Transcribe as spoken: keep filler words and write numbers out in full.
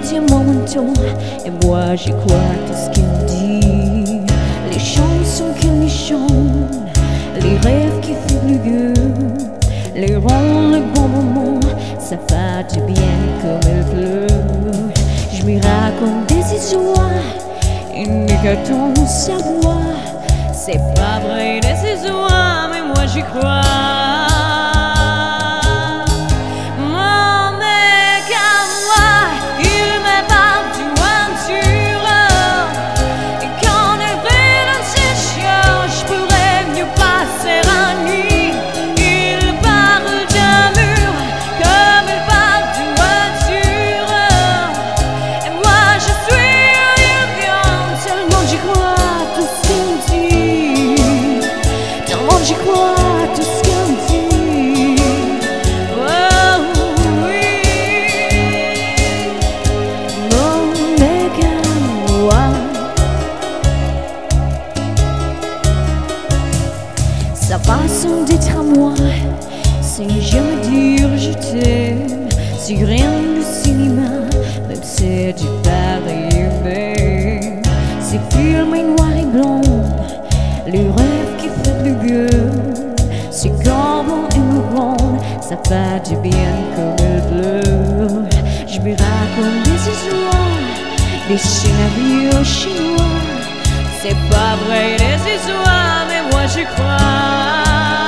tient mon menton et moi j'y crois tout ce qu'il dit. Les chansons qu'il me chante, les rêves qui font lugubre, les ronds, les bons moments, ça va du bien comme il pleut. Je m'y raconte des histoires, une hécatombe sa voix. C'est pas vrai des histoires, mais moi j'y crois. J'y crois tout ce qu'on dit. Oh oui, mon mec à moi. Sa façon d'être à moi, c'est jamais dire je t'aime. C'est rien de cinéma, même c'est du pareil humain. C'est filmé noir et blanc, les rêves qui font le gueule. C'est gorbant et mourant, ça fait du bien comme il pleut. Je me raconte des histoires, des scénarios chinois. C'est pas vrai des histoires, mais moi j'y crois.